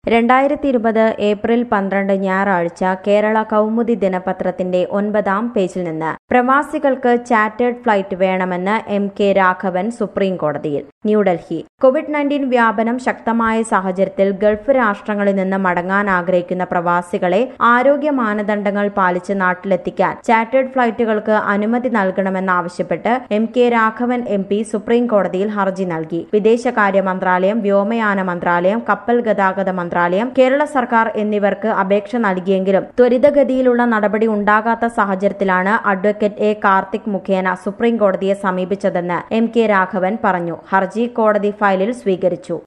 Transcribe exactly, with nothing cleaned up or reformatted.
രണ്ടായിരത്തി ഇരുപത് ഏപ്രിൽ പന്ത്രണ്ട് ഞായറാഴ്ച കേരള കൗമുദി ദിനപത്രത്തിന്റെ ഒൻപതാം പേജിൽ നിന്ന് പ്രവാസികൾക്ക് ചാർട്ടേഡ് ഫ്ലൈറ്റ് വേണമെന്ന് എം കെ രാഘവൻ സുപ്രീം കോടതിയിൽ. ന്യൂഡൽഹി കോവിഡ് നയൻറ്റീൻ വ്യാപനം ശക്തമായ സാഹചര്യത്തിൽ ഗൾഫ് രാഷ്ട്രങ്ങളിൽ നിന്ന് മടങ്ങാൻ ആഗ്രഹിക്കുന്ന പ്രവാസികളെ ആരോഗ്യ മാനദണ്ഡങ്ങൾ പാലിച്ച് നാട്ടിലെത്തിക്കാൻ ചാർട്ടേഡ് ഫ്ലൈറ്റുകൾക്ക് അനുമതി നൽകണമെന്നാവശ്യപ്പെട്ട് M K Raghavan M P supreme കോടതിയിൽ ഹർജി നൽകി. വിദേശകാര്യ മന്ത്രാലയം, വ്യോമയാന മന്ത്രാലയം, കപ്പൽ ഗതാഗത മന്ത്രാലയം, കേരള സർക്കാർ എന്നിവർക്ക് അപേക്ഷ നൽകിയെങ്കിലും ത്വരിതഗതിയിലുള്ള നടപടി ഉണ്ടാകാത്ത സാഹചര്യത്തിലാണ് അഡ്വക്കേറ്റ് എ കാർത്തിക് മുഖേന സുപ്രീം കോടതിയെ സമീപിച്ചതെന്ന് എം കെ രാഘവൻ പറഞ്ഞു. ഹർജി കോടതി ഫയലിൽ സ്വീകരിച്ചു.